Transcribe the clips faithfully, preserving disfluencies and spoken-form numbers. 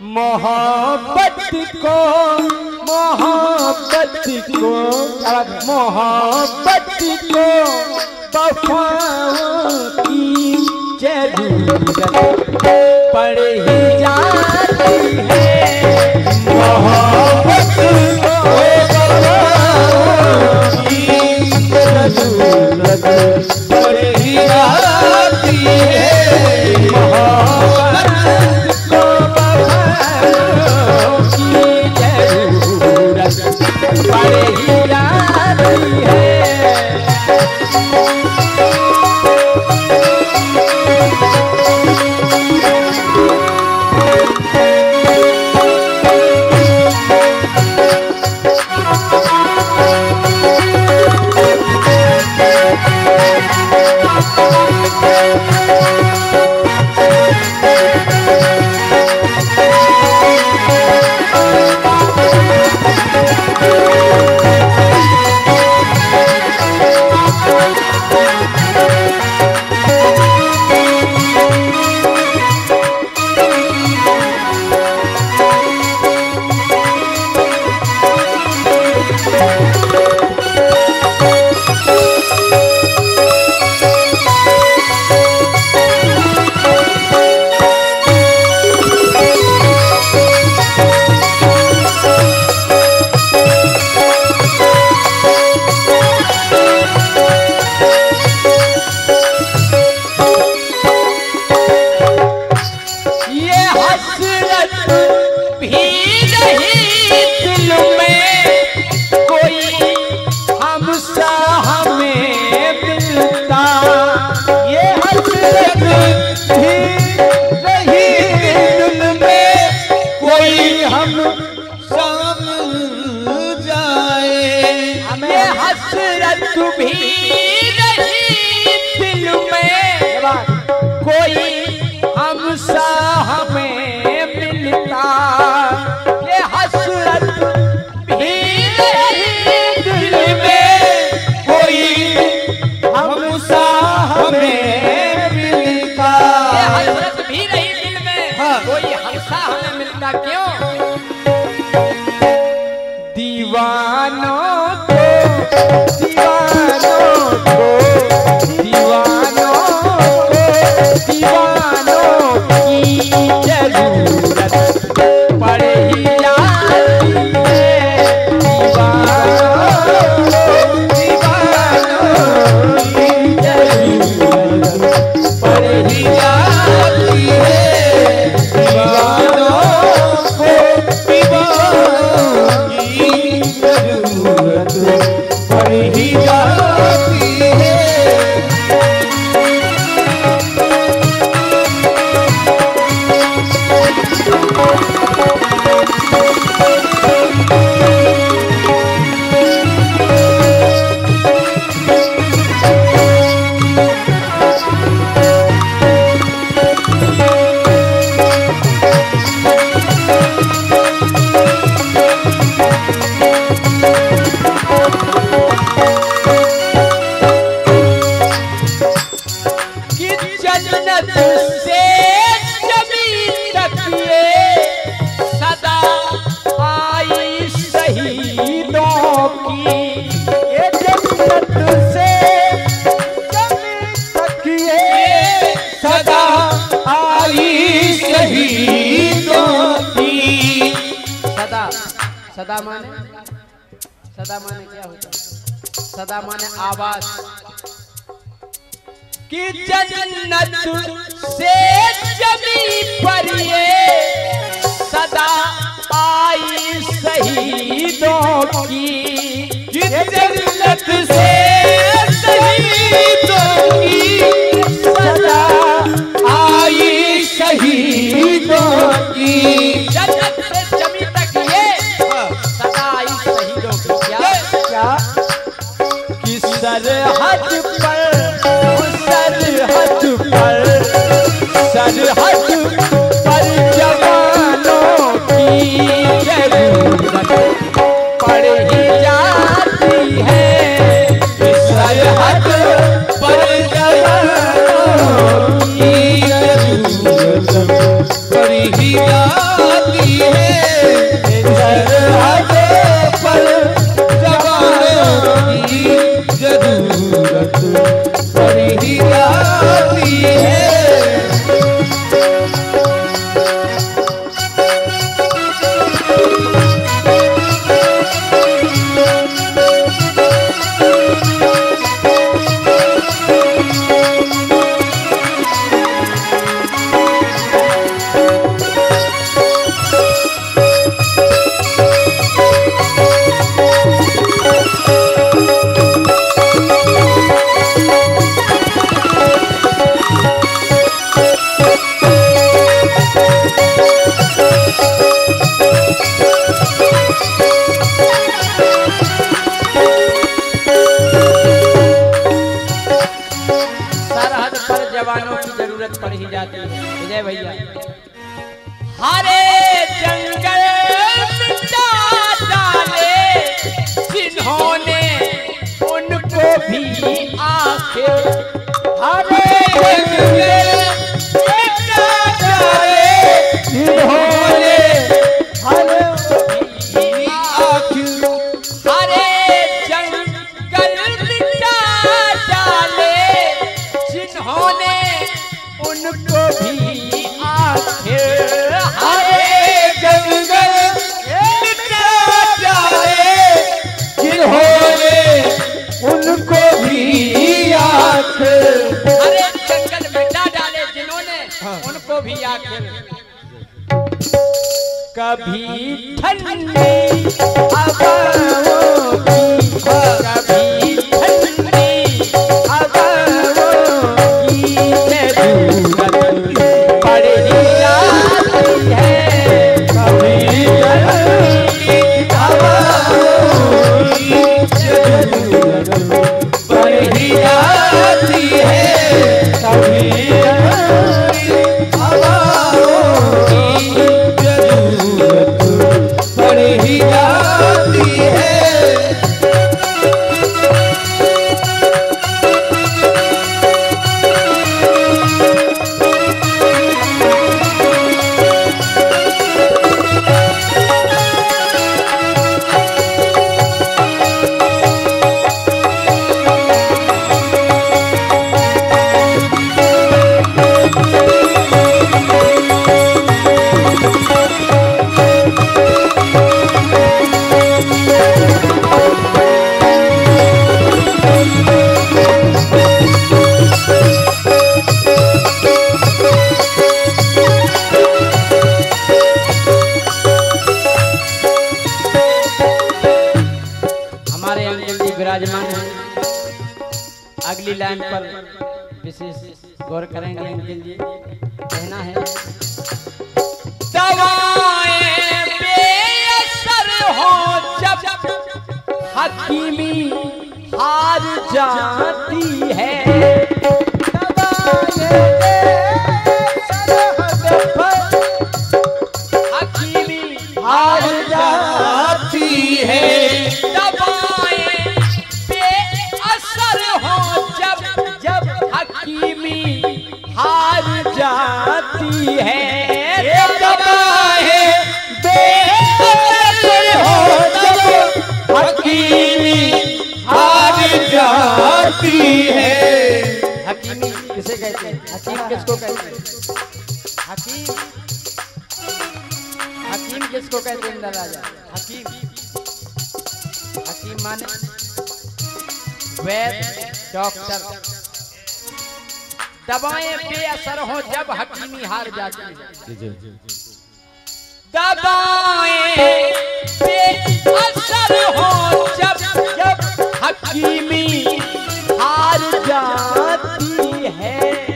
मोहब्बत को मोहब्बत को मोहब्बत को वफाओं की जरूरत पड़ ही जाती है। मोहब्बत को वफाओं की जरूरत पड़ ही जाती है। मोहब्बत को वफाओं की जरूरत पड़ ही जाती है। सदा माने सदा माने क्या होता है? सदा माने आवाज कि जन्नत से जमीन पर ये सदा आई शहीदों की। कि जन्नत से शहीदों की सदा आई शहीदों की। जन्नत से जमीन तक ये सदा आई शहीदों की। क्या क्या कि सरहद पर सरहद पर सरहद पर जवानों की जरूरत पड़ ही जाती है। सरहद पर जवानों की जरूरत पड़ ही जाती जरूरत पड़ ही जाती है। सरहद पर जवानों की जरूरत पड़ ही जाती है। विजय भैया, हरे जंगल मिटा डाले जिन्होंने उनको भी आंखें, हरे जंगल मिटा डाले जिन्होंने हरे आंखें, हरे जंगल मिटा डाले जिन्होंने उनको भी आंखें, हरे जंगल मिटा डाले जिन्होंने उनको भी आंखें, हरे जंगल मिटा डाले जिन्होंने उनको भी आंखें। कभी ठंडी हवाओं की, कभी ठंडी हवाओं की जरूरत पड़ ही जाती है। कभी ठंडी हवाओं की जरूरत पड़ ही जाती है। कभी ठंडी हवाओं की जरूरत पड़ ही जाती है। हमारे अंकल जी विराजमान हैं, अगली लाइन पर विशेष गौर करेंगे। अंकल जी कहना है, दवाएं बेअसर हो जब हकीमी हार जाती है। दवाएं बेअसर पर हकीमी हार जाती है। दवाएं बेअसर हो जब जब हकीमी हार जाती है। दवाएं बेअसर हो जब हकीमी हार जाती है। हकीमी किसे कहते हैं? हकीम किसको कहते हैं? हकीम हकीम किसको कहते हैं? इंद्र राजा हकीम, हकीम माने वैद्य, डॉक्टर। दवाएं बेअसर हो जब हकीमी हार जाती है। दवाएं बेअसर हो जब जब हकीमी हार जाती है।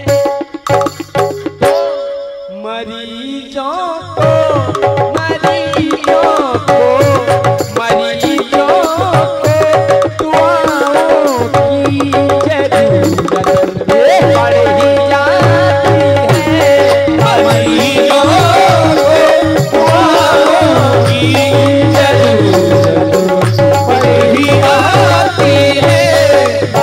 मरीजों को मरीजों को मरीजों को दुआओं की जरूरत पड़ ही जाती है। मरीजों को दुआओं की जरूरत पड़ ही जाती है।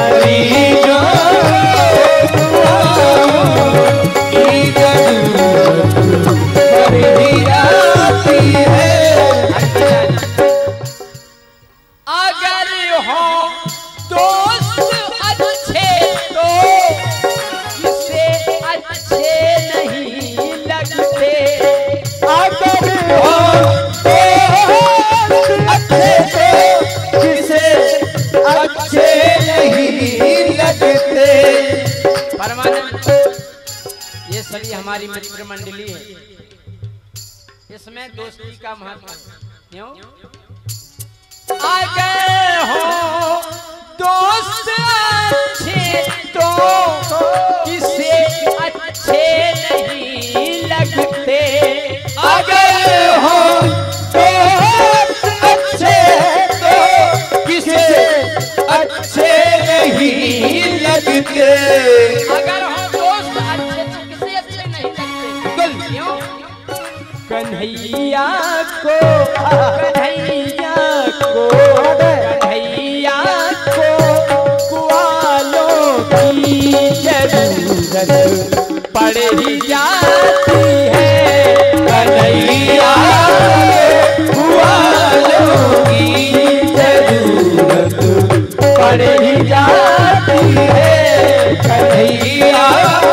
सभी हमारी मित्र मंडली है, इसमें दोस्ती का महत्व क्यों आगे हो दोस्त अच्छे तो किसे अच्छे नहीं लगते। अगर हो दोस्त अच्छे तो किसे अच्छे नहीं लगते। अगर हो दोस्त अच्छे तो किसे अच्छे नहीं लगते। क्यों कन्हैया को कन्हैया को कन्हैया को ग्वालों की जरूरत पड़ ही जाती है। कन्हैया ग्वालों की जरूरत पड़ ही जाती है। कन्हैया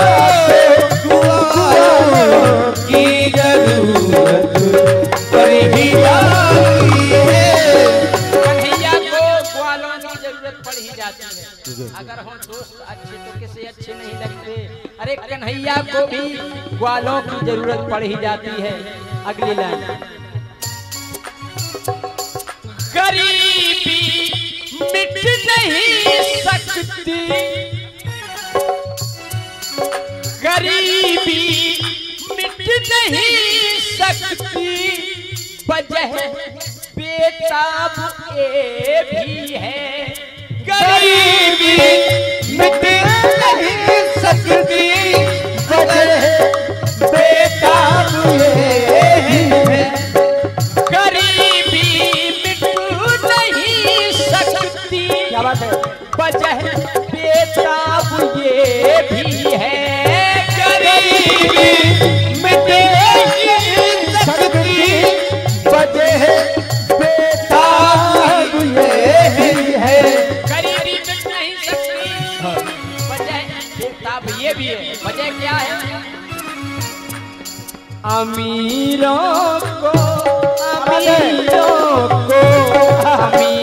ग्वालों की जरूरत पड़ ही जाती है। कन्हैया को ग्वालों की जरूरत पड़ ही जाती है। अगर हो दोस्त अच्छे तो किसे अच्छे नहीं लगते। अरे कन्हैया को भी ग्वालों की जरूरत पड़ ही जाती है। अगली लाइन गरीबी मिट नहीं सकती। गरीबी मिट नहीं सकती वजह बेताब ये भी है। गरीबी मिट नहीं सकती वजह बेताब ये है। गरीबी मिट नहीं सकती क्या बात है वजह बेताब ये भी है। गरीबी मिट नहीं सकती वजह बेताब ये है। गरीबी मिट नहीं सकती वजह बेताब ये भी है। वजह क्या है अमीरों को अमीरों को अमीरों